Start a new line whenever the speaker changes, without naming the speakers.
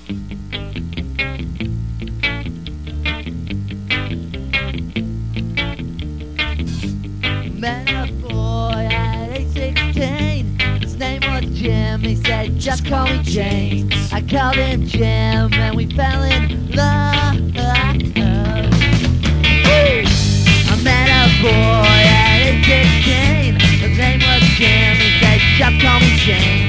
Met a boy at age 16. His name was Jim. He said, just call me James. I called him Jim and we fell in love. I met a boy at age 16. His name was Jim. He said, just call me James.